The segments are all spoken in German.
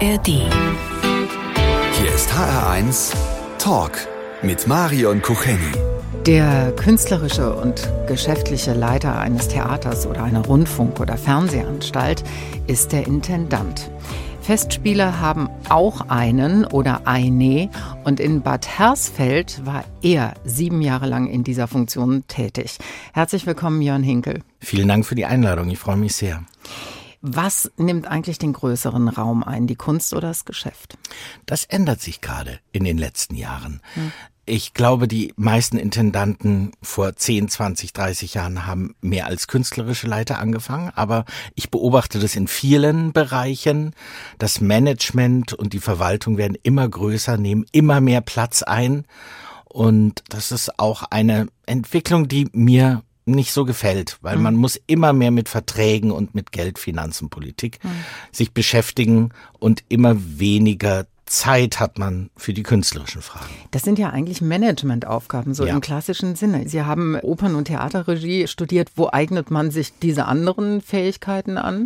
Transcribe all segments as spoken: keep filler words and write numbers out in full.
R D. Hier ist H R eins Talk mit Marion Kucheni. Der künstlerische und geschäftliche Leiter eines Theaters oder einer Rundfunk- oder Fernsehanstalt ist der Intendant. Festspiele haben auch einen oder eine und in Bad Hersfeld war er sieben Jahre lang in dieser Funktion tätig. Herzlich willkommen, Jörn Hinkel. Vielen Dank für die Einladung, ich freue mich sehr. Was nimmt eigentlich den größeren Raum ein, die Kunst oder das Geschäft? Das ändert sich gerade in den letzten Jahren. Hm. Ich glaube, die meisten Intendanten vor zehn, zwanzig, dreißig Jahren haben mehr als künstlerische Leiter angefangen. Aber ich beobachte das in vielen Bereichen. Das Management und die Verwaltung werden immer größer, nehmen immer mehr Platz ein. Und das ist auch eine Entwicklung, die mir nicht so gefällt, weil mhm. man muss immer mehr mit Verträgen und mit Geld, Finanzen, Politik mhm. sich beschäftigen und immer weniger Zeit hat man für die künstlerischen Fragen. Das sind ja eigentlich Managementaufgaben, so ja. im klassischen Sinne. Sie haben Opern- und Theaterregie studiert. Wo eignet man sich diese anderen Fähigkeiten an?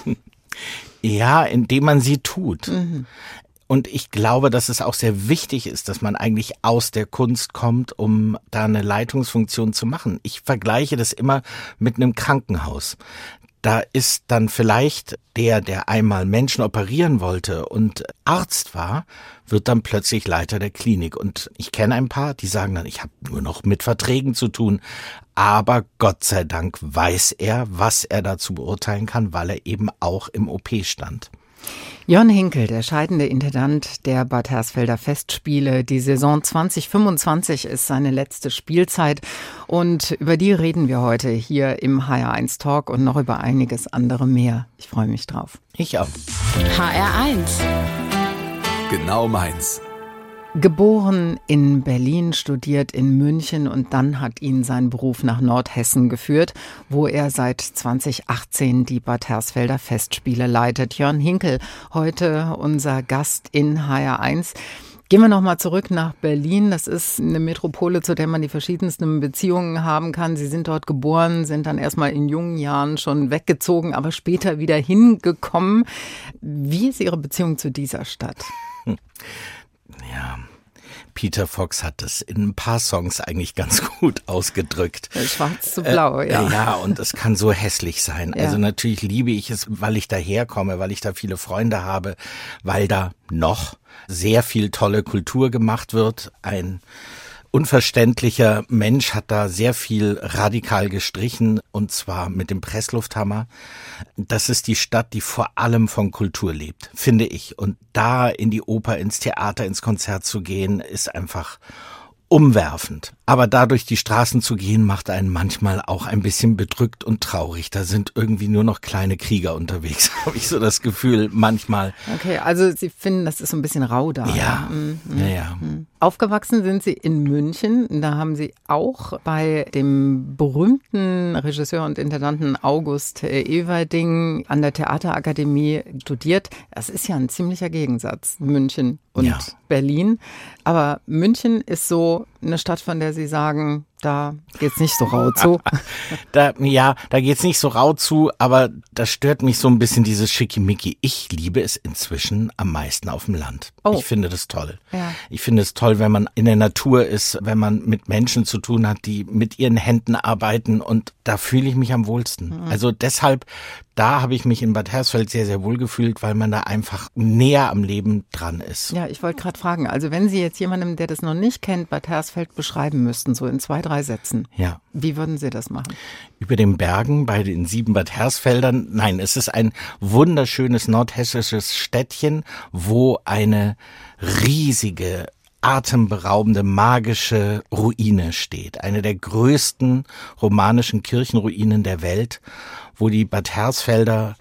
Ja, indem man sie tut. Mhm. Und ich glaube, dass es auch sehr wichtig ist, dass man eigentlich aus der Kunst kommt, um da eine Leitungsfunktion zu machen. Ich vergleiche das immer mit einem Krankenhaus. Da ist dann vielleicht der, der einmal Menschen operieren wollte und Arzt war, wird dann plötzlich Leiter der Klinik. Und ich kenne ein paar, die sagen dann, ich habe nur noch mit Verträgen zu tun. Aber Gott sei Dank weiß er, was er dazu beurteilen kann, weil er eben auch im O P stand. Jörn Hinkel, der scheidende Intendant der Bad Hersfelder Festspiele. Die Saison zwanzig fünfundzwanzig ist seine letzte Spielzeit und über die reden wir heute hier im H R eins Talk und noch über einiges andere mehr. Ich freue mich drauf. Ich auch. H R eins. Genau meins. Geboren in Berlin, studiert in München und dann hat ihn sein Beruf nach Nordhessen geführt, wo er seit zwanzig achtzehn die Bad Hersfelder Festspiele leitet. Jörn Hinkel, heute unser Gast in H R eins. Gehen wir nochmal zurück nach Berlin. Das ist eine Metropole, zu der man die verschiedensten Beziehungen haben kann. Sie sind dort geboren, sind dann erstmal in jungen Jahren schon weggezogen, aber später wieder hingekommen. Wie ist Ihre Beziehung zu dieser Stadt? Hm. Ja, Peter Fox hat das in ein paar Songs eigentlich ganz gut ausgedrückt. Schwarz zu blau, äh, ja. Ja, und es kann so hässlich sein. Ja. Also natürlich liebe ich es, weil ich daherkomme, weil ich da viele Freunde habe, weil da noch sehr viel tolle Kultur gemacht wird. Ein unverständlicher Mensch hat da sehr viel radikal gestrichen, und zwar mit dem Presslufthammer. Das ist die Stadt, die vor allem von Kultur lebt, finde ich. Und da in die Oper, ins Theater, ins Konzert zu gehen, ist einfach umwerfend. Aber da durch die Straßen zu gehen, macht einen manchmal auch ein bisschen bedrückt und traurig. Da sind irgendwie nur noch kleine Krieger unterwegs, habe ich so das Gefühl, manchmal. Okay, also Sie finden, das ist so ein bisschen rau da. Ja, mhm. ja, ja. Aufgewachsen sind Sie in München. Da haben Sie auch bei dem berühmten Regisseur und Intendanten August Everding an der Theaterakademie studiert. Das ist ja ein ziemlicher Gegensatz, München und ja. Berlin. Aber München ist so eine Stadt, von der Sie sagen, da geht's nicht so rau zu. da, ja, da geht's nicht so rau zu, aber da stört mich so ein bisschen dieses Schickimicki. Ich liebe es inzwischen am meisten auf dem Land. Oh. Ich finde das toll. Ja. Ich finde es toll, wenn man in der Natur ist, wenn man mit Menschen zu tun hat, die mit ihren Händen arbeiten, und da fühle ich mich am wohlsten. Mhm. Also deshalb, da habe ich mich in Bad Hersfeld sehr, sehr wohl gefühlt, weil man da einfach näher am Leben dran ist. Ja, ich wollte gerade fragen, also wenn Sie jetzt jemandem, der das noch nicht kennt, Bad Hersfeld beschreiben müssten, so in zwei, drei Sätzen, ja. Wie würden Sie das machen? Über den Bergen bei den sieben Bad Hersfeldern. Nein, es ist ein wunderschönes nordhessisches Städtchen, wo eine riesige, atemberaubende, magische Ruine steht. Eine der größten romanischen Kirchenruinen der Welt, wo die Bad Hersfelder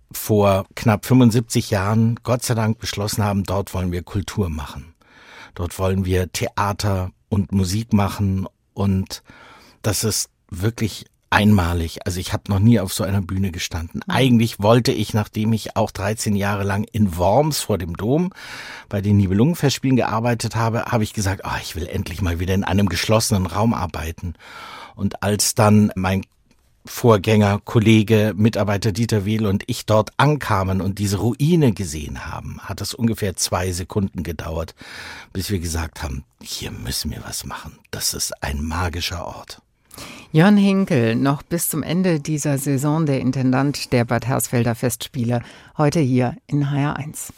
vor knapp fünfundsiebzig Jahren Gott sei Dank beschlossen haben, dort wollen wir Kultur machen. Dort wollen wir Theater und Musik machen, und das ist wirklich einmalig. Also ich habe noch nie auf so einer Bühne gestanden. Mhm. Eigentlich wollte ich, nachdem ich auch dreizehn Jahre lang in Worms vor dem Dom bei den Nibelungenfestspielen gearbeitet habe, habe ich gesagt, oh, ich will endlich mal wieder in einem geschlossenen Raum arbeiten. Und als dann mein Vorgänger, Kollege, Mitarbeiter Dieter Wehl und ich dort ankamen und diese Ruine gesehen haben, hat es ungefähr zwei Sekunden gedauert, bis wir gesagt haben, hier müssen wir was machen. Das ist ein magischer Ort. Jörn Hinkel, noch bis zum Ende dieser Saison der Intendant der Bad Hersfelder Festspiele, heute hier in H R eins.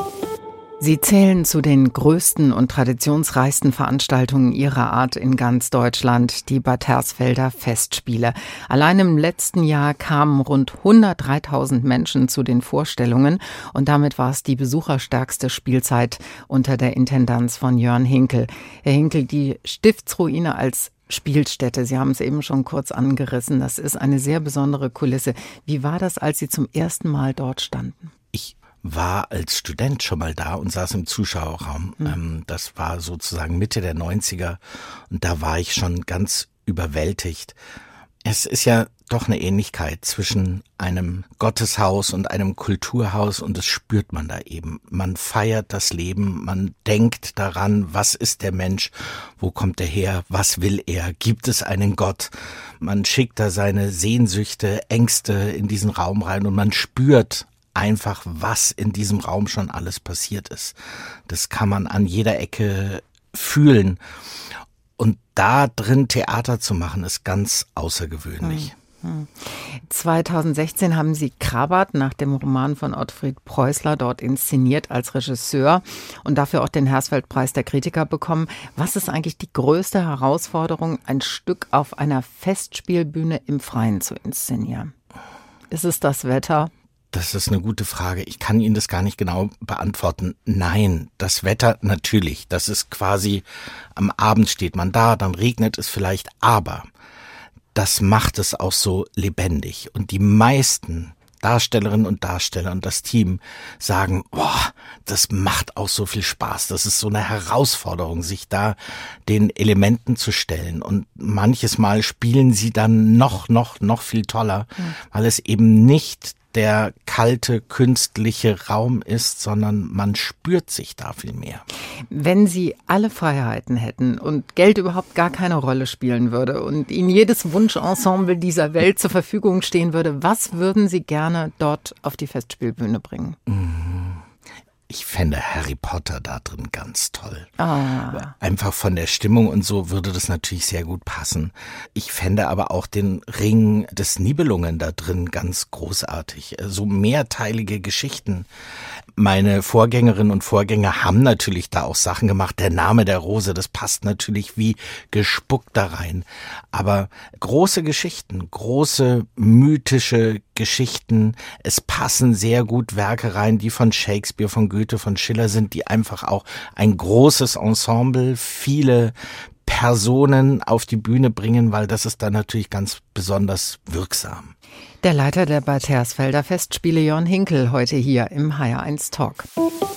Sie zählen zu den größten und traditionsreichsten Veranstaltungen ihrer Art in ganz Deutschland, die Bad Hersfelder Festspiele. Allein im letzten Jahr kamen rund hundertdreitausend Menschen zu den Vorstellungen und damit war es die besucherstärkste Spielzeit unter der Intendanz von Jörn Hinkel. Herr Hinkel, die Stiftsruine als Spielstätte, Sie haben es eben schon kurz angerissen, das ist eine sehr besondere Kulisse. Wie war das, als Sie zum ersten Mal dort standen? Ich war als Student schon mal da und saß im Zuschauerraum. Mhm. Ähm, das war sozusagen Mitte der neunziger und da war ich schon ganz überwältigt. Es ist ja doch eine Ähnlichkeit zwischen einem Gotteshaus und einem Kulturhaus und das spürt man da eben. Man feiert das Leben, man denkt daran, was ist der Mensch, wo kommt er her, was will er, gibt es einen Gott? Man schickt da seine Sehnsüchte, Ängste in diesen Raum rein und man spürt einfach, was in diesem Raum schon alles passiert ist. Das kann man an jeder Ecke fühlen. Und da drin Theater zu machen, ist ganz außergewöhnlich. zweitausendsechzehn haben Sie Krabat nach dem Roman von Ottfried Preußler dort inszeniert als Regisseur und dafür auch den Hersfeld-Preis der Kritiker bekommen. Was ist eigentlich die größte Herausforderung, ein Stück auf einer Festspielbühne im Freien zu inszenieren? Ist es das Wetter? Das ist eine gute Frage. Ich kann Ihnen das gar nicht genau beantworten. Nein, das Wetter natürlich. Das ist quasi, am Abend steht man da, dann regnet es vielleicht, aber das macht es auch so lebendig. Und die meisten Darstellerinnen und Darsteller und das Team sagen, boah, das macht auch so viel Spaß. Das ist so eine Herausforderung, sich da den Elementen zu stellen. Und manches Mal spielen sie dann noch, noch, noch viel toller, mhm. weil es eben nicht der kalte, künstliche Raum ist, sondern man spürt sich da viel mehr. Wenn Sie alle Freiheiten hätten und Geld überhaupt gar keine Rolle spielen würde und Ihnen jedes Wunschensemble dieser Welt zur Verfügung stehen würde, was würden Sie gerne dort auf die Festspielbühne bringen? Ich fände Harry Potter da drin ganz toll. Ah. Einfach von der Stimmung und so würde das natürlich sehr gut passen. Ich fände aber auch den Ring des Nibelungen da drin ganz großartig. So mehrteilige Geschichten. Meine Vorgängerinnen und Vorgänger haben natürlich da auch Sachen gemacht. Der Name der Rose, das passt natürlich wie gespuckt da rein. Aber große Geschichten, große mythische Geschichten. Es passen sehr gut Werke rein, die von Shakespeare, von Goethe, von Schiller sind, die einfach auch ein großes Ensemble, viele Personen auf die Bühne bringen, weil das ist dann natürlich ganz besonders wirksam. Der Leiter der Bad Hersfelder Festspiele, Jörn Hinkel, heute hier im H R eins Talk.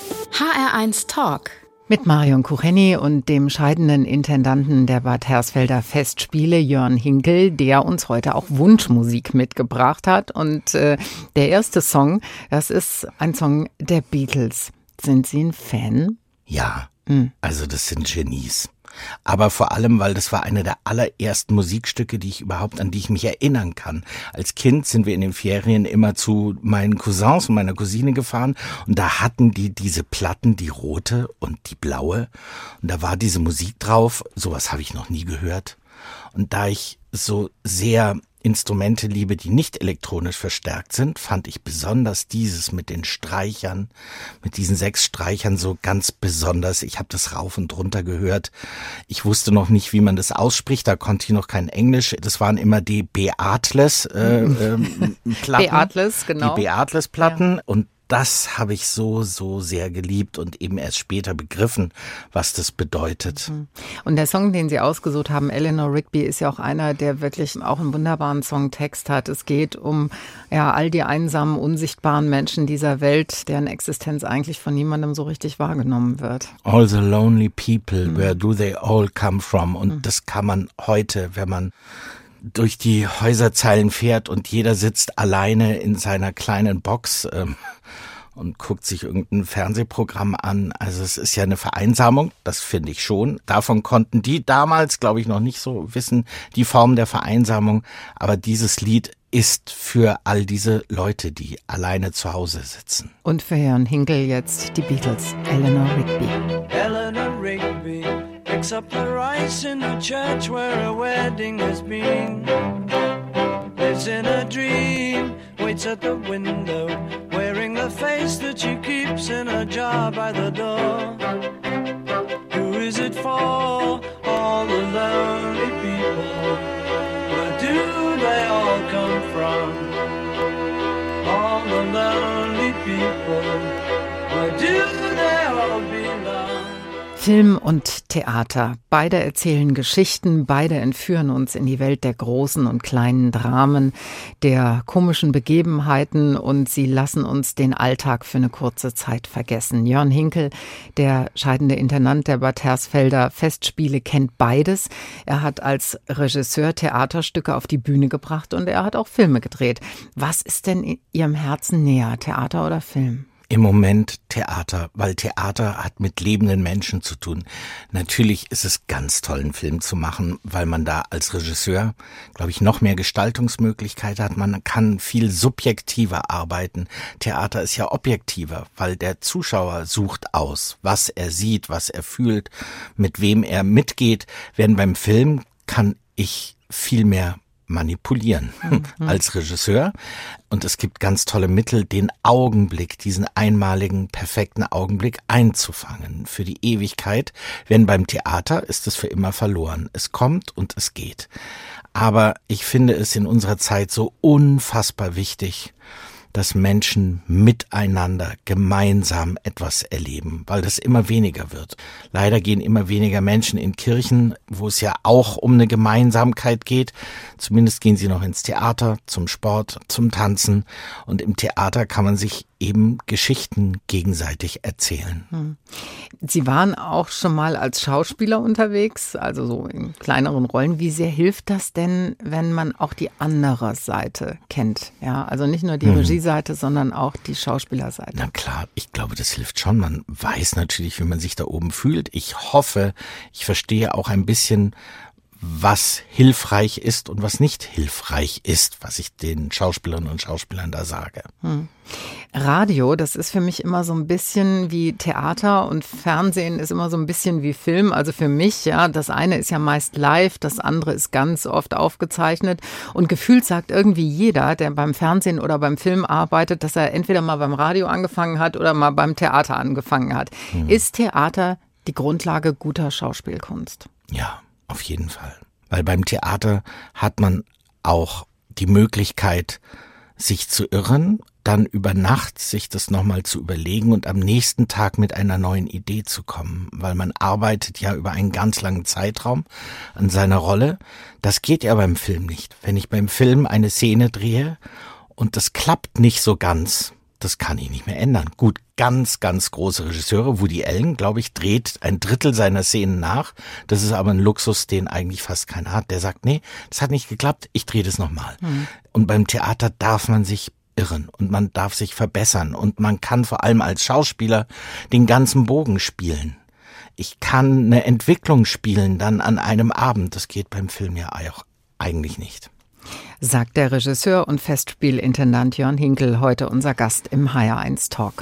H R eins Talk. Mit Marion Kucheni und dem scheidenden Intendanten der Bad Hersfelder Festspiele, Jörn Hinkel, der uns heute auch Wunschmusik mitgebracht hat. Und äh, der erste Song, das ist ein Song der Beatles. Sind Sie ein Fan? Ja, mhm. Also das sind Genies. Aber vor allem, weil das war eine der allerersten Musikstücke, die ich überhaupt, an die ich mich erinnern kann. Als Kind sind wir in den Ferien immer zu meinen Cousins und meiner Cousine gefahren und da hatten die diese Platten, die rote und die blaue und da war diese Musik drauf. Sowas habe ich noch nie gehört. Und da ich so sehr Instrumente liebe, die nicht elektronisch verstärkt sind, fand ich besonders dieses mit den Streichern, mit diesen sechs Streichern so ganz besonders. Ich habe das rauf und runter gehört. Ich wusste noch nicht, wie man das ausspricht, da konnte ich noch kein Englisch. Das waren immer die Beatles äh, äh, Platten. Beatles, genau. Die Beatles Platten ja. Und das habe ich so, so sehr geliebt und eben erst später begriffen, was das bedeutet. Und der Song, den Sie ausgesucht haben, Eleanor Rigby, ist ja auch einer, der wirklich auch einen wunderbaren Songtext hat. Es geht um ja all die einsamen, unsichtbaren Menschen dieser Welt, deren Existenz eigentlich von niemandem so richtig wahrgenommen wird. All the lonely people, mhm. where do they all come from? Und mhm. das kann man heute, wenn man durch die Häuserzeilen fährt und jeder sitzt alleine in seiner kleinen Box ähm, und guckt sich irgendein Fernsehprogramm an. Also es ist ja eine Vereinsamung, das finde ich schon. Davon konnten die damals, glaube ich, noch nicht so wissen, die Form der Vereinsamung. Aber dieses Lied ist für all diese Leute, die alleine zu Hause sitzen. Und für Jörn Hinkel jetzt die Beatles, Eleanor Rigby. Eleanor Rigby picks up the rice in the church where a wedding has been. Lives in a dream, waits at the window, wearing the face that she keeps in a jar by the door. Who is it for? All the lonely people. Where do they all come from? All the lonely people. Where do they all belong? Film und Theater, beide erzählen Geschichten, beide entführen uns in die Welt der großen und kleinen Dramen, der komischen Begebenheiten und sie lassen uns den Alltag für eine kurze Zeit vergessen. Jörn Hinkel, der scheidende Intendant der Bad Hersfelder Festspiele, kennt beides. Er hat als Regisseur Theaterstücke auf die Bühne gebracht und er hat auch Filme gedreht. Was ist denn in Ihrem Herzen näher, Theater oder Film? Im Moment Theater, weil Theater hat mit lebenden Menschen zu tun. Natürlich ist es ganz toll, einen Film zu machen, weil man da als Regisseur, glaube ich, noch mehr Gestaltungsmöglichkeit hat. Man kann viel subjektiver arbeiten. Theater ist ja objektiver, weil der Zuschauer sucht aus, was er sieht, was er fühlt, mit wem er mitgeht. Während beim Film kann ich viel mehr manipulieren mhm. als Regisseur. Und es gibt ganz tolle Mittel, den Augenblick, diesen einmaligen, perfekten Augenblick einzufangen für die Ewigkeit. Denn beim Theater ist es für immer verloren. Es kommt und es geht. Aber ich finde es in unserer Zeit so unfassbar wichtig, dass Menschen miteinander gemeinsam etwas erleben, weil das immer weniger wird. Leider gehen immer weniger Menschen in Kirchen, wo es ja auch um eine Gemeinsamkeit geht. Zumindest gehen sie noch ins Theater, zum Sport, zum Tanzen. Und im Theater kann man sich eben Geschichten gegenseitig erzählen. Sie waren auch schon mal als Schauspieler unterwegs, also so in kleineren Rollen. Wie sehr hilft das denn, wenn man auch die andere Seite kennt? Ja, also nicht nur die mhm. Regieseite, sondern auch die Schauspielerseite. Na klar, ich glaube, das hilft schon. Man weiß natürlich, wie man sich da oben fühlt. Ich hoffe, ich verstehe auch ein bisschen, was hilfreich ist und was nicht hilfreich ist, was ich den Schauspielern und Schauspielern da sage. Hm. Radio, das ist für mich immer so ein bisschen wie Theater und Fernsehen ist immer so ein bisschen wie Film. Also für mich, ja, das eine ist ja meist live, das andere ist ganz oft aufgezeichnet und gefühlt sagt irgendwie jeder, der beim Fernsehen oder beim Film arbeitet, dass er entweder mal beim Radio angefangen hat oder mal beim Theater angefangen hat. Hm. Ist Theater die Grundlage guter Schauspielkunst? Ja. Auf jeden Fall. Weil beim Theater hat man auch die Möglichkeit, sich zu irren, dann über Nacht sich das nochmal zu überlegen und am nächsten Tag mit einer neuen Idee zu kommen. Weil man arbeitet ja über einen ganz langen Zeitraum an seiner Rolle. Das geht ja beim Film nicht. Wenn ich beim Film eine Szene drehe und das klappt nicht so ganz, das kann ich nicht mehr ändern. Gut, ganz, ganz große Regisseure, Woody Allen, glaube ich, dreht ein Drittel seiner Szenen nach. Das ist aber ein Luxus, den eigentlich fast keiner hat. Der sagt, nee, das hat nicht geklappt, ich drehe das nochmal. Mhm. Und beim Theater darf man sich irren und man darf sich verbessern. Und man kann vor allem als Schauspieler den ganzen Bogen spielen. Ich kann eine Entwicklung spielen dann an einem Abend. Das geht beim Film ja auch eigentlich nicht. Sagt der Regisseur und Festspielintendant Jörn Hinkel, heute unser Gast im H R eins Talk.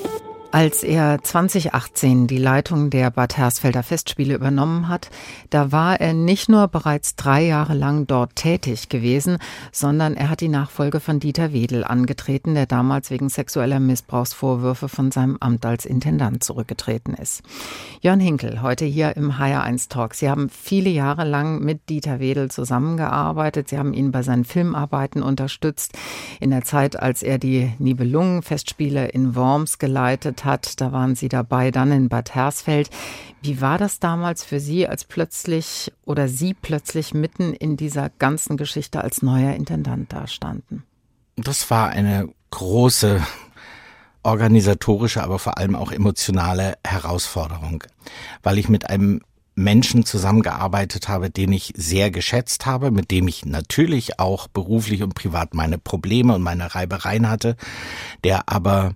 Als er zwanzig achtzehn die Leitung der Bad Hersfelder Festspiele übernommen hat, da war er nicht nur bereits drei Jahre lang dort tätig gewesen, sondern er hat die Nachfolge von Dieter Wedel angetreten, der damals wegen sexueller Missbrauchsvorwürfe von seinem Amt als Intendant zurückgetreten ist. Jörn Hinkel, heute hier im H R eins Talk. Sie haben viele Jahre lang mit Dieter Wedel zusammengearbeitet. Sie haben ihn bei seinen Filmarbeiten unterstützt. In der Zeit, als er die Nibelungen-Festspiele in Worms geleitet hat, da waren Sie dabei, dann in Bad Hersfeld. Wie war das damals für Sie, als plötzlich oder Sie plötzlich mitten in dieser ganzen Geschichte als neuer Intendant dastanden? Das war eine große organisatorische, aber vor allem auch emotionale Herausforderung, weil ich mit einem Menschen zusammengearbeitet habe, den ich sehr geschätzt habe, mit dem ich natürlich auch beruflich und privat meine Probleme und meine Reibereien hatte, der aber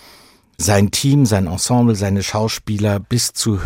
sein Team, sein Ensemble, seine Schauspieler bis zu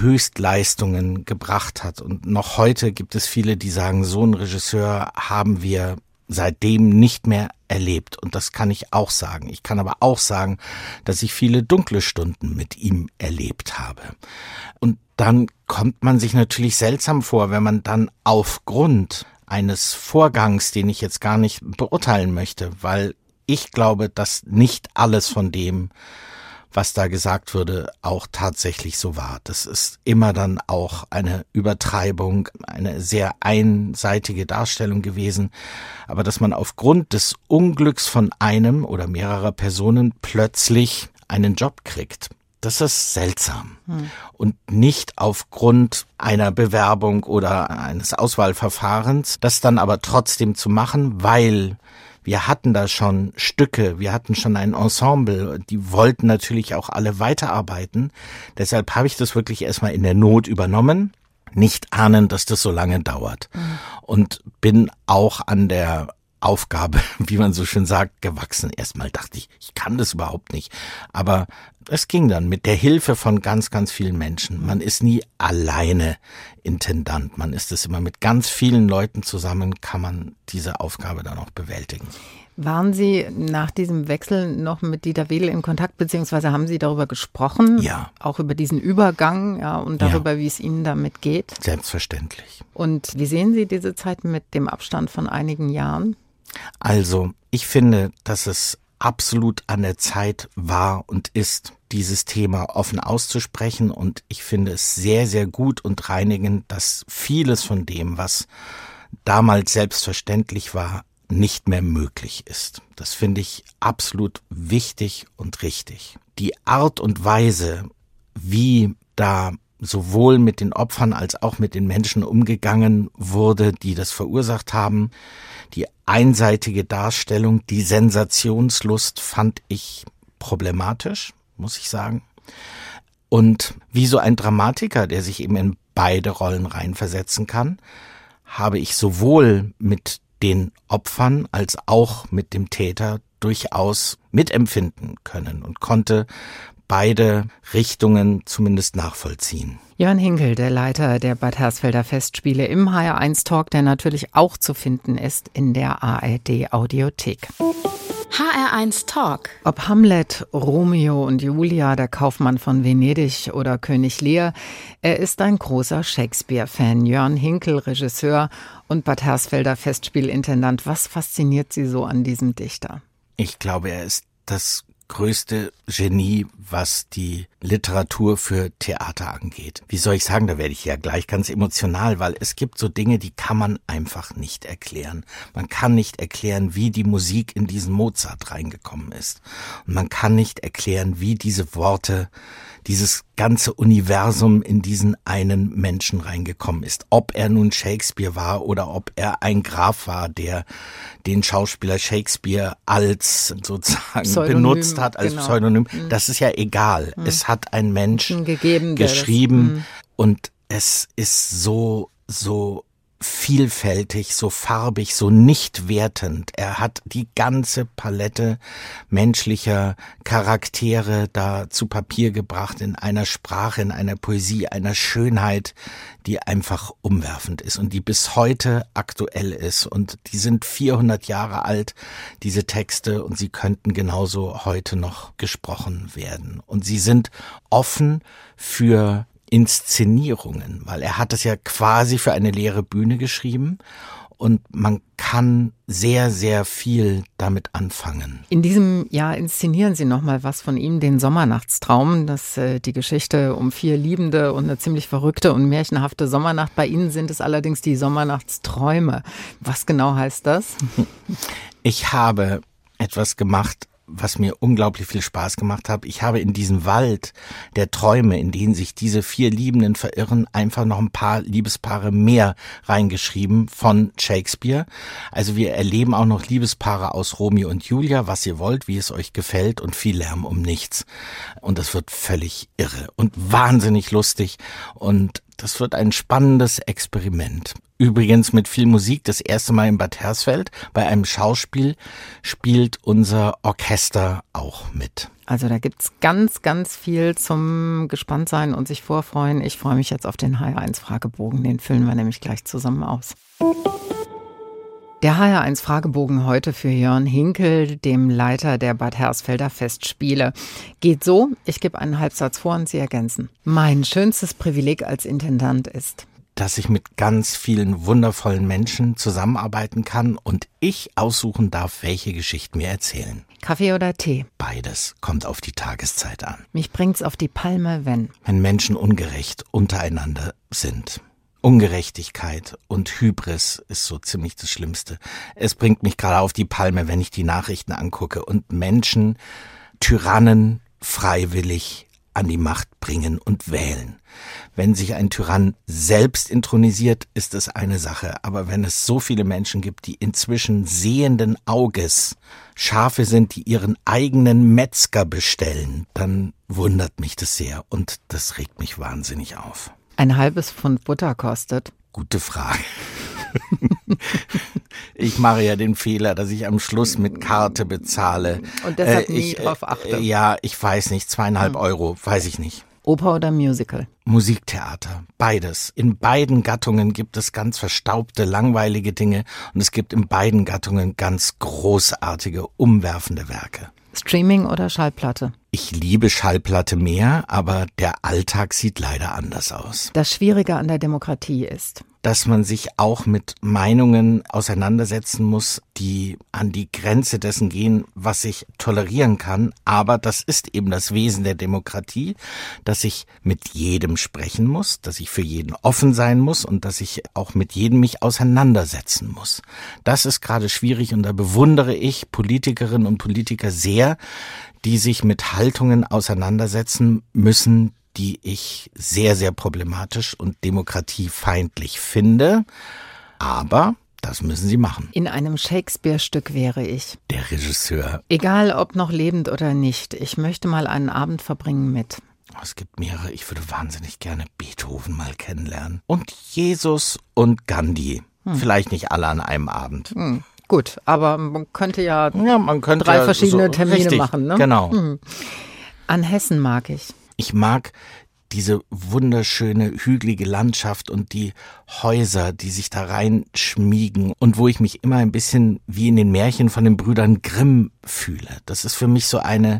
Höchstleistungen gebracht hat. Und noch heute gibt es viele, die sagen, so einen Regisseur haben wir seitdem nicht mehr erlebt. Und das kann ich auch sagen. Ich kann aber auch sagen, dass ich viele dunkle Stunden mit ihm erlebt habe. Und dann kommt man sich natürlich seltsam vor, wenn man dann aufgrund eines Vorgangs, den ich jetzt gar nicht beurteilen möchte, weil ich glaube, dass nicht alles von dem, was da gesagt wurde, auch tatsächlich so war. Das ist immer dann auch eine Übertreibung, eine sehr einseitige Darstellung gewesen. Aber dass man aufgrund des Unglücks von einem oder mehrerer Personen plötzlich einen Job kriegt, das ist seltsam. Hm. Und nicht aufgrund einer Bewerbung oder eines Auswahlverfahrens, das dann aber trotzdem zu machen, weil wir hatten da schon Stücke, wir hatten schon ein Ensemble, die wollten natürlich auch alle weiterarbeiten. Deshalb habe ich das wirklich erstmal in der Not übernommen, nicht ahnend, dass das so lange dauert. Mhm. Und bin auch an der Aufgabe, wie man so schön sagt, gewachsen. Erstmal dachte ich, ich kann das überhaupt nicht. Aber es ging dann mit der Hilfe von ganz, ganz vielen Menschen. Man ist nie alleine Intendant. Man ist es immer mit ganz vielen Leuten zusammen, kann man diese Aufgabe dann auch bewältigen. Waren Sie nach diesem Wechsel noch mit Dieter Wedel in Kontakt, beziehungsweise haben Sie darüber gesprochen? Ja. Auch über diesen Übergang, ja, und darüber, ja, wie es Ihnen damit geht? Selbstverständlich. Und wie sehen Sie diese Zeit mit dem Abstand von einigen Jahren? Also, ich finde, dass es absolut an der Zeit war und ist, dieses Thema offen auszusprechen. Und ich finde es sehr, sehr gut und reinigend, dass vieles von dem, was damals selbstverständlich war, nicht mehr möglich ist. Das finde ich absolut wichtig und richtig. Die Art und Weise, wie da sowohl mit den Opfern als auch mit den Menschen umgegangen wurde, die das verursacht haben, die einseitige Darstellung, die Sensationslust fand ich problematisch, muss ich sagen. Und wie so ein Dramatiker, der sich eben in beide Rollen reinversetzen kann, habe ich sowohl mit den Opfern als auch mit dem Täter durchaus mitempfinden können und konnte beide Richtungen zumindest nachvollziehen. Jörn Hinkel, der Leiter der Bad Hersfelder Festspiele im H R eins Talk, der natürlich auch zu finden ist in der A R D Audiothek. H R eins Talk. Ob Hamlet, Romeo und Julia, der Kaufmann von Venedig oder König Lear, er ist ein großer Shakespeare-Fan. Jörn Hinkel, Regisseur und Bad Hersfelder Festspielintendant. Was fasziniert Sie so an diesem Dichter? Ich glaube, er ist das größte Genie, was die Literatur für Theater angeht. Wie soll ich sagen, da werde ich ja gleich ganz emotional, weil es gibt so Dinge, die kann man einfach nicht erklären. Man kann nicht erklären, wie die Musik in diesen Mozart reingekommen ist. Und man kann nicht erklären, wie diese Worte, dieses ganze Universum in diesen einen Menschen reingekommen ist. Ob er nun Shakespeare war oder ob er ein Graf war, der den Schauspieler Shakespeare als sozusagen Pseudonym benutzt hat, als genau. Pseudonym. Das ist ja egal. Mhm. Es hat ein Mensch gegeben, geschrieben das, und es ist so, so vielfältig, so farbig, so nicht wertend. Er hat die ganze Palette menschlicher Charaktere da zu Papier gebracht in einer Sprache, in einer Poesie, einer Schönheit, die einfach umwerfend ist und die bis heute aktuell ist. Und die sind vierhundert Jahre alt, diese Texte, und sie könnten genauso heute noch gesprochen werden. Und sie sind offen für Inszenierungen, weil er hat es ja quasi für eine leere Bühne geschrieben und man kann sehr, sehr viel damit anfangen. In diesem Jahr inszenieren Sie nochmal was von ihm, den Sommernachtstraum. Das äh, die Geschichte um vier Liebende und eine ziemlich verrückte und märchenhafte Sommernacht. Bei Ihnen sind es allerdings die Sommernachtsträume. Was genau heißt das? Ich habe etwas gemacht, was mir unglaublich viel Spaß gemacht hat. Ich habe in diesen Wald der Träume, in denen sich diese vier Liebenden verirren, einfach noch ein paar Liebespaare mehr reingeschrieben von Shakespeare. Also wir erleben auch noch Liebespaare aus Romeo und Julia, was ihr wollt, wie es euch gefällt, und viel Lärm um nichts. Und das wird völlig irre und wahnsinnig lustig, und das wird ein spannendes Experiment. Übrigens mit viel Musik, das erste Mal in Bad Hersfeld. Bei einem Schauspiel spielt unser Orchester auch mit. Also da gibt's ganz, ganz viel zum Gespanntsein und sich vorfreuen. Ich freue mich jetzt auf den H R eins Fragebogen, den füllen wir nämlich gleich zusammen aus. Der H R eins Fragebogen heute für Jörn Hinkel, dem Leiter der Bad Hersfelder Festspiele. Geht so, ich gebe einen Halbsatz vor und Sie ergänzen. Mein schönstes Privileg als Intendant ist, dass ich mit ganz vielen wundervollen Menschen zusammenarbeiten kann und ich aussuchen darf, welche Geschichten mir erzählen. Kaffee oder Tee? Beides kommt auf die Tageszeit an. Mich bringt's auf die Palme, wenn? Wenn Menschen ungerecht untereinander sind. Ungerechtigkeit und Hybris ist so ziemlich das Schlimmste. Es bringt mich gerade auf die Palme, wenn ich die Nachrichten angucke und Menschen, Tyrannen freiwillig an die Macht bringen und wählen. Wenn sich ein Tyrann selbst intronisiert, ist es eine Sache. Aber wenn es so viele Menschen gibt, die inzwischen sehenden Auges Schafe sind, die ihren eigenen Metzger bestellen, dann wundert mich das sehr und das regt mich wahnsinnig auf. Ein halbes Pfund Butter kostet? Gute Frage. Ich mache ja den Fehler, dass ich am Schluss mit Karte bezahle. Und deshalb äh, nie ich, drauf achte. Äh, ja, ich weiß nicht, zweieinhalb hm. Euro, weiß ich nicht. Oper oder Musical? Musiktheater, beides. In beiden Gattungen gibt es ganz verstaubte, langweilige Dinge und es gibt in beiden Gattungen ganz großartige, umwerfende Werke. Streaming oder Schallplatte? Ich liebe Schallplatte mehr, aber der Alltag sieht leider anders aus. Das Schwierige an der Demokratie ist, dass man sich auch mit Meinungen auseinandersetzen muss, die an die Grenze dessen gehen, was ich tolerieren kann. Aber das ist eben das Wesen der Demokratie, dass ich mit jedem sprechen muss, dass ich für jeden offen sein muss und dass ich auch mit jedem mich auseinandersetzen muss. Das ist gerade schwierig und da bewundere ich Politikerinnen und Politiker sehr, die sich mit Haltungen auseinandersetzen müssen, die ich sehr, sehr problematisch und demokratiefeindlich finde. Aber das müssen sie machen. In einem Shakespeare-Stück wäre ich der Regisseur. Egal, ob noch lebend oder nicht. Ich möchte mal einen Abend verbringen mit. Es gibt mehrere. Ich würde wahnsinnig gerne Beethoven mal kennenlernen. Und Jesus und Gandhi. Hm. Vielleicht nicht alle an einem Abend. Hm. Gut, aber man könnte ja, ja man könnte drei ja verschiedene so Termine richtig, machen. Ne? Genau. Hm. An Hessen mag ich. Ich mag diese wunderschöne, hügelige Landschaft und die Häuser, die sich da reinschmiegen und wo ich mich immer ein bisschen wie in den Märchen von den Brüdern Grimm fühle. Das ist für mich so eine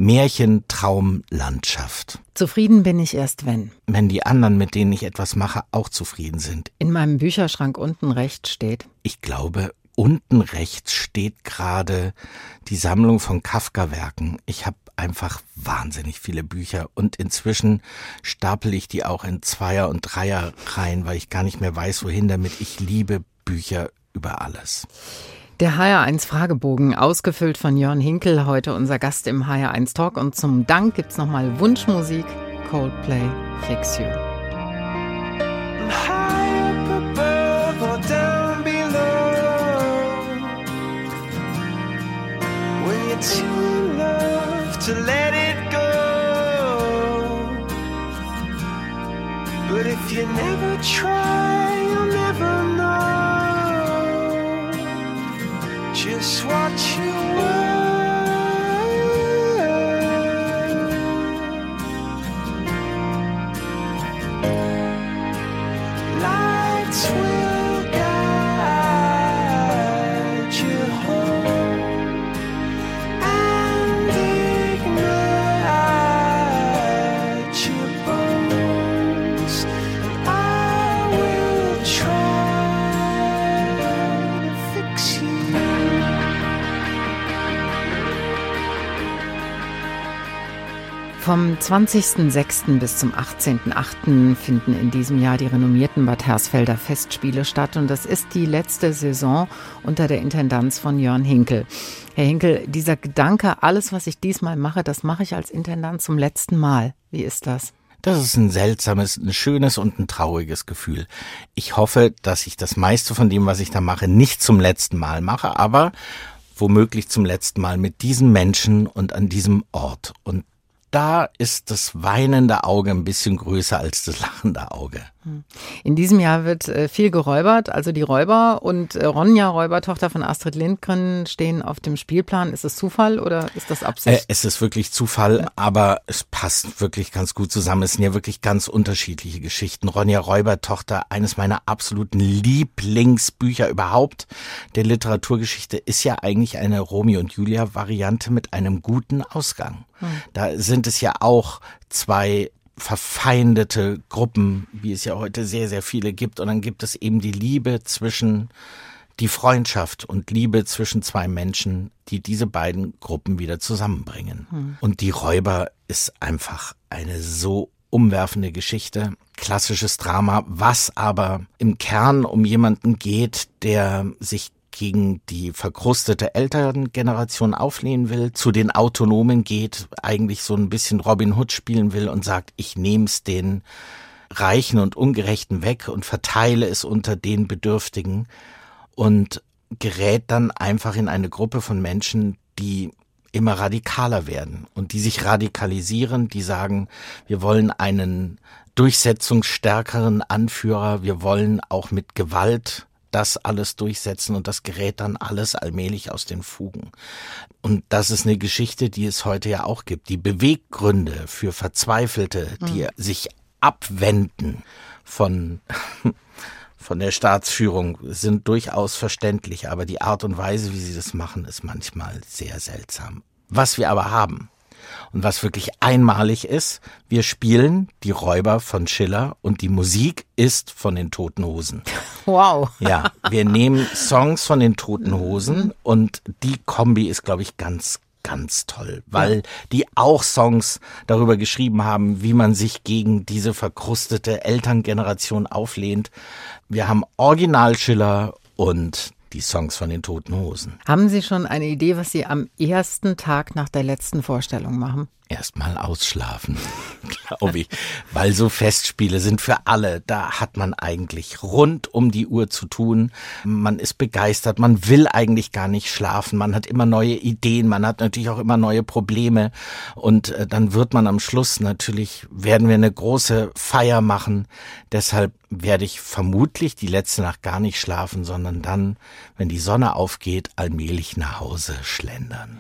Märchentraumlandschaft. Zufrieden bin ich erst, wenn. Wenn die anderen, mit denen ich etwas mache, auch zufrieden sind. In meinem Bücherschrank unten rechts steht. Ich glaube, unten rechts steht gerade die Sammlung von Kafka-Werken. Ich habe einfach wahnsinnig viele Bücher und inzwischen stapel ich die auch in Zweier- und Dreier-Reihen, weil ich gar nicht mehr weiß, wohin damit. Ich liebe Bücher über alles. Der H R eins Fragebogen, ausgefüllt von Jörn Hinkel, heute unser Gast im H R eins Talk. Und zum Dank gibt's nochmal Wunschmusik, Coldplay, Fix You. To let it go, but if you never try, you'll never know just what you want. Lights will guide you home. Vom zwanzigsten sechsten bis zum achtzehnten achten finden in diesem Jahr die renommierten Bad Hersfelder Festspiele statt und das ist die letzte Saison unter der Intendanz von Jörn Hinkel. Herr Hinkel, dieser Gedanke, alles, was ich diesmal mache, das mache ich als Intendant zum letzten Mal. Wie ist das? Das ist ein seltsames, ein schönes und ein trauriges Gefühl. Ich hoffe, dass ich das meiste von dem, was ich da mache, nicht zum letzten Mal mache, aber womöglich zum letzten Mal mit diesen Menschen und an diesem Ort. Und da ist das weinende Auge ein bisschen größer als das lachende Auge. In diesem Jahr wird äh, viel geräubert, also die Räuber und äh, Ronja, Räubertochter von Astrid Lindgren, stehen auf dem Spielplan. Ist es Zufall oder ist das Absicht? Äh, es ist wirklich Zufall, ja. aber es passt wirklich ganz gut zusammen. Es sind ja wirklich ganz unterschiedliche Geschichten. Ronja, Räubertochter, eines meiner absoluten Lieblingsbücher überhaupt der Literaturgeschichte, ist ja eigentlich eine Romeo und Julia Variante mit einem guten Ausgang. Hm. Da sind es ja auch zwei verfeindete Gruppen, wie es ja heute sehr, sehr viele gibt. Und dann gibt es eben die Liebe zwischen, die Freundschaft und Liebe zwischen zwei Menschen, die diese beiden Gruppen wieder zusammenbringen. Hm. Und die Räuber ist einfach eine so umwerfende Geschichte, klassisches Drama, was aber im Kern um jemanden geht, der sich gegen die verkrustete Elterngeneration auflehnen will, zu den Autonomen geht, eigentlich so ein bisschen Robin Hood spielen will und sagt, ich nehm's den Reichen und Ungerechten weg und verteile es unter den Bedürftigen und gerät dann einfach in eine Gruppe von Menschen, die immer radikaler werden und die sich radikalisieren, die sagen, wir wollen einen durchsetzungsstärkeren Anführer, wir wollen auch mit Gewalt das alles durchsetzen und das gerät dann alles allmählich aus den Fugen. Und das ist eine Geschichte, die es heute ja auch gibt. Die Beweggründe für Verzweifelte, die mhm. sich abwenden von, von der Staatsführung, sind durchaus verständlich, aber die Art und Weise, wie sie das machen, ist manchmal sehr seltsam. Was wir aber haben und was wirklich einmalig ist, wir spielen die Räuber von Schiller und die Musik ist von den Toten Hosen. Wow. Ja, wir nehmen Songs von den Toten Hosen und die Kombi ist, glaube ich, ganz, ganz toll, weil die auch Songs darüber geschrieben haben, wie man sich gegen diese verkrustete Elterngeneration auflehnt. Wir haben Original Schiller und die Songs von den Toten Hosen. Haben Sie schon eine Idee, was Sie am ersten Tag nach der letzten Vorstellung machen? Erstmal ausschlafen, glaube ich, weil so Festspiele sind für alle. Da hat man eigentlich rund um die Uhr zu tun. Man ist begeistert, man will eigentlich gar nicht schlafen. Man hat immer neue Ideen, man hat natürlich auch immer neue Probleme. Und äh, dann wird man am Schluss natürlich, werden wir eine große Feier machen. Deshalb werde ich vermutlich die letzte Nacht gar nicht schlafen, sondern dann, wenn die Sonne aufgeht, allmählich nach Hause schlendern.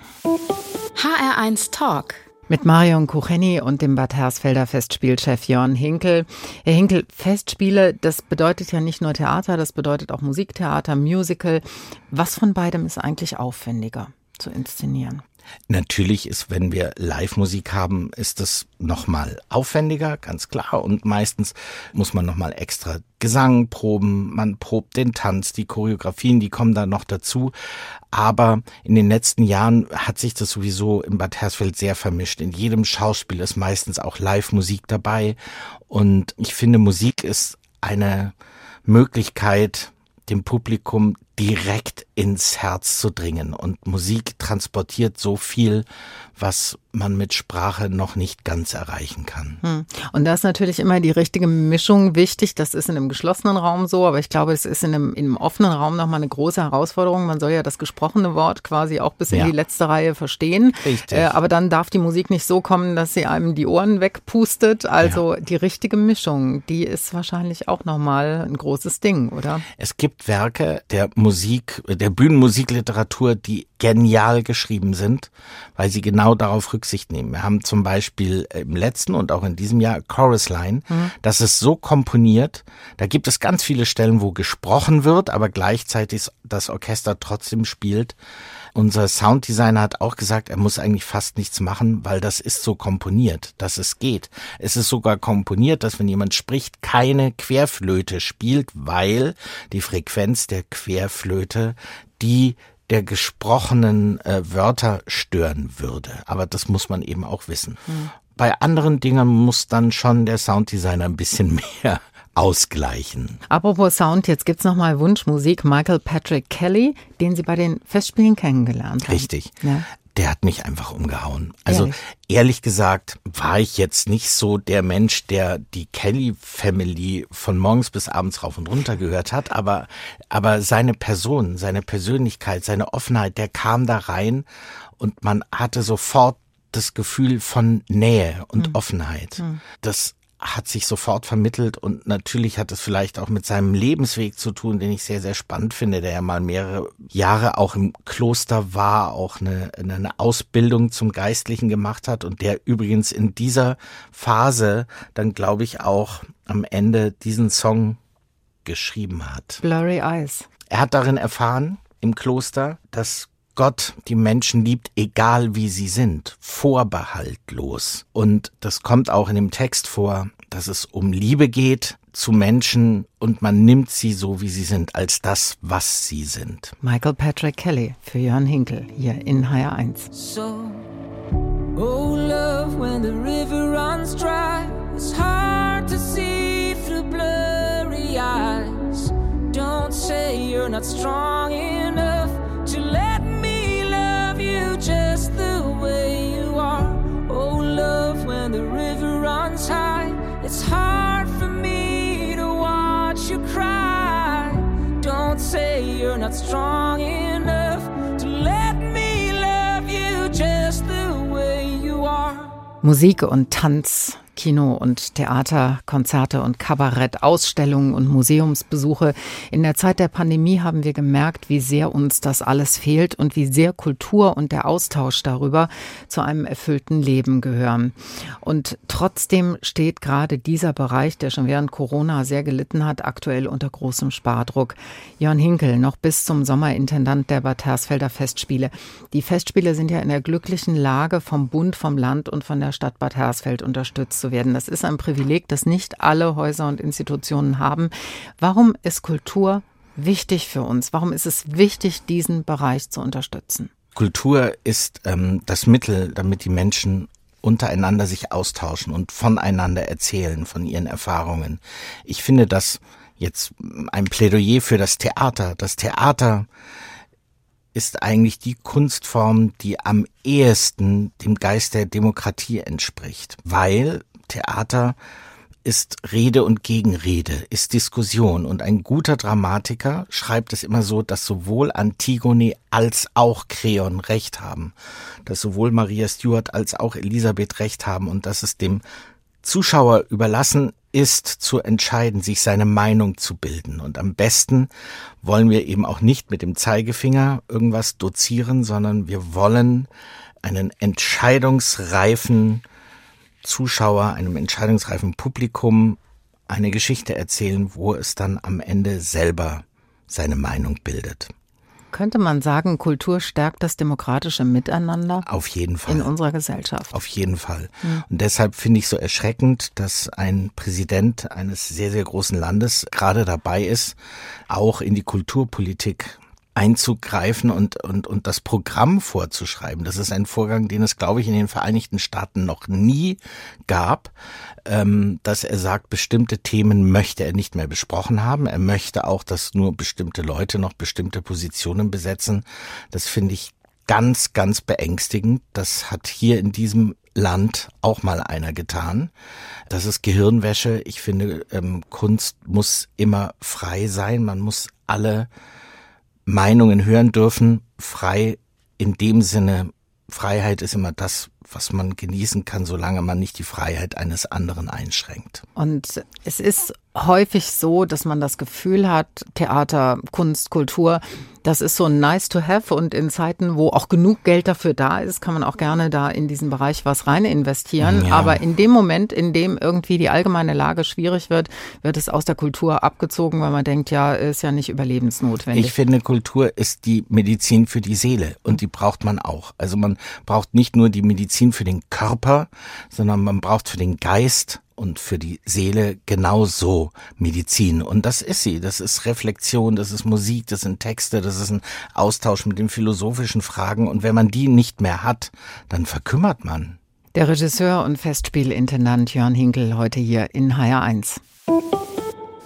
H R eins Talk. Mit Marion Kucheni und dem Bad Hersfelder Festspielchef Jörn Hinkel. Herr Hinkel, Festspiele, das bedeutet ja nicht nur Theater, das bedeutet auch Musiktheater, Musical. Was von beidem ist eigentlich aufwendiger zu inszenieren? Natürlich ist, wenn wir Live-Musik haben, ist das nochmal aufwendiger, ganz klar. Und meistens muss man nochmal extra Gesang proben, man probt den Tanz, die Choreografien, die kommen dann noch dazu. Aber in den letzten Jahren hat sich das sowieso in Bad Hersfeld sehr vermischt. In jedem Schauspiel ist meistens auch Live-Musik dabei. Und ich finde, Musik ist eine Möglichkeit, dem Publikum direkt ins Herz zu dringen. Und Musik transportiert so viel, was man mit Sprache noch nicht ganz erreichen kann. Hm. Und da ist natürlich immer die richtige Mischung wichtig. Das ist in einem geschlossenen Raum so, aber ich glaube, es ist in einem, in einem offenen Raum nochmal eine große Herausforderung. Man soll ja das gesprochene Wort quasi auch bis in ja. die letzte Reihe verstehen. Richtig. Äh, aber dann darf die Musik nicht so kommen, dass sie einem die Ohren wegpustet. Also ja. die richtige Mischung, die ist wahrscheinlich auch nochmal ein großes Ding, oder? Es gibt Werke der Musik, der Bühnenmusikliteratur, die genial geschrieben sind, weil sie genau darauf Rücksicht nehmen. Wir haben zum Beispiel im letzten und auch in diesem Jahr Chorus Line. Mhm. Das ist so komponiert, da gibt es ganz viele Stellen, wo gesprochen wird, aber gleichzeitig das Orchester trotzdem spielt. Unser Sounddesigner hat auch gesagt, er muss eigentlich fast nichts machen, weil das ist so komponiert, dass es geht. Es ist sogar komponiert, dass wenn jemand spricht, keine Querflöte spielt, weil die Frequenz der Querflöte die der gesprochenen äh, Wörter stören würde. Aber das muss man eben auch wissen. Mhm. Bei anderen Dingen muss dann schon der Sounddesigner ein bisschen mehr ausgleichen. Apropos Sound, jetzt gibt's nochmal Wunschmusik. Michael Patrick Kelly, den Sie bei den Festspielen kennengelernt haben. Richtig. Ja. Der hat mich einfach umgehauen. Also ehrlich? ehrlich gesagt war ich jetzt nicht so der Mensch, der die Kelly Family von morgens bis abends rauf und runter gehört hat, aber aber seine Person, seine Persönlichkeit, seine Offenheit, der kam da rein und man hatte sofort das Gefühl von Nähe und mhm. Offenheit. Mhm. Das hat sich sofort vermittelt und natürlich hat es vielleicht auch mit seinem Lebensweg zu tun, den ich sehr, sehr spannend finde, der ja mal mehrere Jahre auch im Kloster war, auch eine, eine Ausbildung zum Geistlichen gemacht hat und der übrigens in dieser Phase dann, glaube ich, auch am Ende diesen Song geschrieben hat. Blurry Eyes. Er hat darin erfahren, im Kloster, dass Gott die Menschen liebt, egal wie sie sind, vorbehaltlos. Und das kommt auch in dem Text vor, dass es um Liebe geht zu Menschen und man nimmt sie so, wie sie sind, als das, was sie sind. Michael Patrick Kelly für Jörn Hinkel hier in H R eins. So, oh love, when the river runs dry, it's hard to see through blurry eyes. Don't say you're not strong enough to let me love you just the way you are. Oh love, when the river runs high, it's hard for me to watch you cry. Don't say you're not strong enough to let me love you just the way you are. Musik und Tanz, Kino und Theater, Konzerte und Kabarett, Ausstellungen und Museumsbesuche. In der Zeit der Pandemie haben wir gemerkt, wie sehr uns das alles fehlt und wie sehr Kultur und der Austausch darüber zu einem erfüllten Leben gehören. Und trotzdem steht gerade dieser Bereich, der schon während Corona sehr gelitten hat, aktuell unter großem Spardruck. Jörn Hinkel, noch bis zum Sommer Intendant der Bad Hersfelder Festspiele. Die Festspiele sind ja in der glücklichen Lage, vom Bund, vom Land und von der Stadt Bad Hersfeld unterstützt zu werden. Das ist ein Privileg, das nicht alle Häuser und Institutionen haben. Warum ist Kultur wichtig für uns? Warum ist es wichtig, diesen Bereich zu unterstützen? Kultur ist ähm, das Mittel, damit die Menschen untereinander sich austauschen und voneinander erzählen, von ihren Erfahrungen. Ich finde das jetzt ein Plädoyer für das Theater. Das Theater ist eigentlich die Kunstform, die am ehesten dem Geist der Demokratie entspricht, weil Theater ist Rede und Gegenrede, ist Diskussion und ein guter Dramatiker schreibt es immer so, dass sowohl Antigone als auch Kreon recht haben, dass sowohl Maria Stuart als auch Elisabeth recht haben und dass es dem Zuschauer überlassen ist, zu entscheiden, sich seine Meinung zu bilden. Und am besten wollen wir eben auch nicht mit dem Zeigefinger irgendwas dozieren, sondern wir wollen einen entscheidungsreifen Zuschauer, einem entscheidungsreifen Publikum eine Geschichte erzählen, wo es dann am Ende selber seine Meinung bildet. Könnte man sagen, Kultur stärkt das demokratische Miteinander? Auf jeden Fall. In unserer Gesellschaft. Auf jeden Fall. Mhm. Und deshalb finde ich so erschreckend, dass ein Präsident eines sehr, sehr großen Landes gerade dabei ist, auch in die Kulturpolitik einzugreifen und, und, und das Programm vorzuschreiben. Das ist ein Vorgang, den es, glaube ich, in den Vereinigten Staaten noch nie gab, ähm, dass er sagt, bestimmte Themen möchte er nicht mehr besprochen haben. Er möchte auch, dass nur bestimmte Leute noch bestimmte Positionen besetzen. Das finde ich ganz, ganz beängstigend. Das hat hier in diesem Land auch mal einer getan. Das ist Gehirnwäsche. Ich finde, ähm, Kunst muss immer frei sein. Man muss alle Meinungen hören dürfen, frei in dem Sinne, Freiheit ist immer das, was man genießen kann, solange man nicht die Freiheit eines anderen einschränkt. Und es ist häufig so, dass man das Gefühl hat, Theater, Kunst, Kultur, das ist so nice to have und in Zeiten, wo auch genug Geld dafür da ist, kann man auch gerne da in diesen Bereich was rein investieren. Ja. Aber in dem Moment, in dem irgendwie die allgemeine Lage schwierig wird, wird es aus der Kultur abgezogen, weil man denkt, ja, ist ja nicht überlebensnotwendig. Ich finde, Kultur ist die Medizin für die Seele und die braucht man auch. Also man braucht nicht nur die Medizin für den Körper, sondern man braucht für den Geist und für die Seele genauso Medizin. Und das ist sie. Das ist Reflexion, das ist Musik, das sind Texte, das ist ein Austausch mit den philosophischen Fragen. Und wenn man die nicht mehr hat, dann verkümmert man. Der Regisseur und Festspielintendant Jörn Hinkel heute hier in H R eins.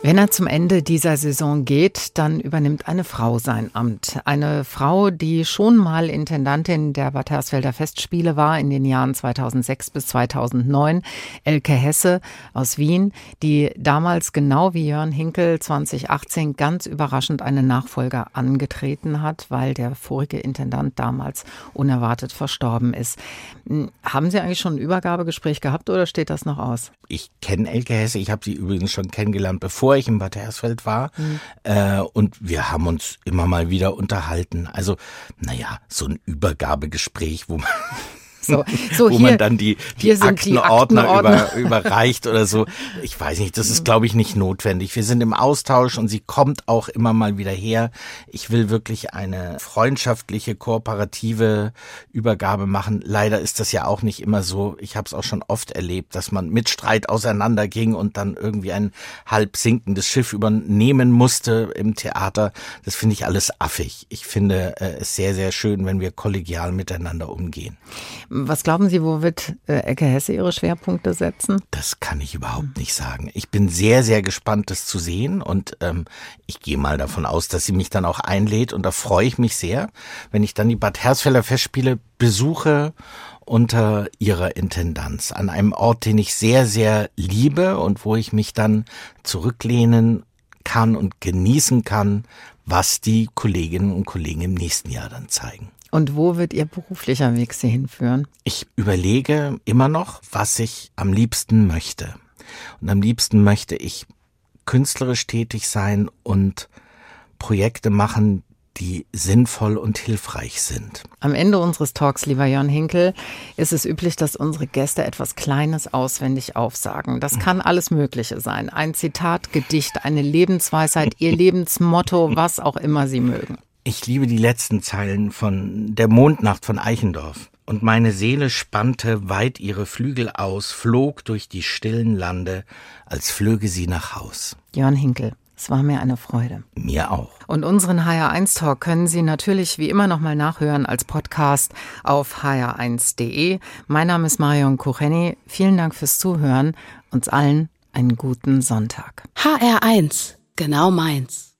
Wenn er zum Ende dieser Saison geht, dann übernimmt eine Frau sein Amt. Eine Frau, die schon mal Intendantin der Bad Hersfelder Festspiele war in den Jahren zweitausendsechs bis zweitausendneun. Elke Hesse aus Wien, die damals genau wie Jörn Hinkel zweitausendachtzehn ganz überraschend einen Nachfolger angetreten hat, weil der vorige Intendant damals unerwartet verstorben ist. Haben Sie eigentlich schon ein Übergabegespräch gehabt oder steht das noch aus? Ich kenne Elke Hesse, ich habe sie übrigens schon kennengelernt, bevor ich in Bad Hersfeld war. Mhm. Äh, und wir haben uns immer mal wieder unterhalten. Also, naja, so ein Übergabegespräch, wo man... So, so wo hier, man dann die, die Aktenordner, die Aktenordner. Über, überreicht oder so. Ich weiß nicht, das ist, glaube ich, nicht notwendig. Wir sind im Austausch und sie kommt auch immer mal wieder her. Ich will wirklich eine freundschaftliche, kooperative Übergabe machen. Leider ist das ja auch nicht immer so. Ich habe es auch schon oft erlebt, dass man mit Streit auseinanderging und dann irgendwie ein halb sinkendes Schiff übernehmen musste im Theater. Das finde ich alles affig. Ich finde es sehr, sehr schön, wenn wir kollegial miteinander umgehen. Was glauben Sie, wo wird äh, Elke Hesse ihre Schwerpunkte setzen? Das kann ich überhaupt nicht sagen. Ich bin sehr, sehr gespannt, das zu sehen und ähm, ich gehe mal davon aus, dass sie mich dann auch einlädt und da freue ich mich sehr, wenn ich dann die Bad Hersfelder Festspiele besuche unter ihrer Intendanz an einem Ort, den ich sehr, sehr liebe und wo ich mich dann zurücklehnen kann und genießen kann, was die Kolleginnen und Kollegen im nächsten Jahr dann zeigen. Und wo wird Ihr beruflicher Weg Sie hinführen? Ich überlege immer noch, was ich am liebsten möchte. Und am liebsten möchte ich künstlerisch tätig sein und Projekte machen, die sinnvoll und hilfreich sind. Am Ende unseres Talks, lieber Jörn Hinkel, ist es üblich, dass unsere Gäste etwas Kleines auswendig aufsagen. Das kann alles Mögliche sein. Ein Zitat, Gedicht, eine Lebensweisheit, Ihr Lebensmotto, was auch immer Sie mögen. Ich liebe die letzten Zeilen von Der Mondnacht von Eichendorff. Und meine Seele spannte weit ihre Flügel aus, flog durch die stillen Lande, als flöge sie nach Haus. Jörn Hinkel, es war mir eine Freude. Mir auch. Und unseren H R eins Talk können Sie natürlich wie immer nochmal nachhören als Podcast auf h r eins punkt d e. Mein Name ist Marion Kucheni. Vielen Dank fürs Zuhören. Uns allen einen guten Sonntag. H R eins, genau meins.